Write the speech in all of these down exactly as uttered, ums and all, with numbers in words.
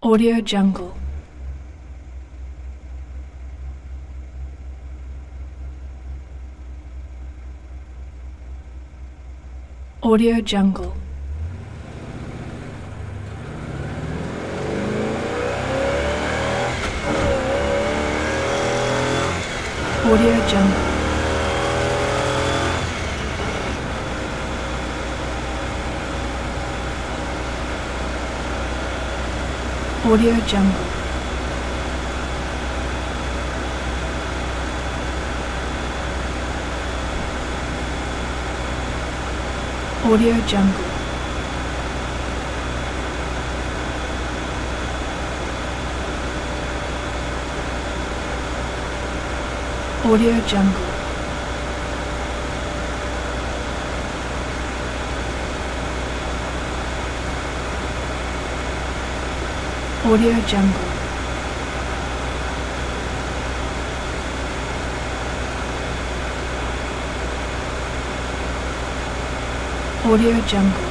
Audio Jungle. Audio Jungle. Audio Jungle. Audio Jungle. Audio Jungle. Audio Jungle. Audio Jungle. Audio Jungle.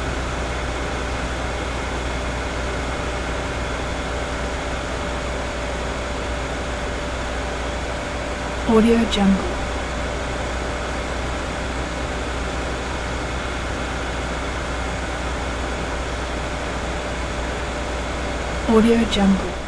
Audio Jungle. Audio Jungle.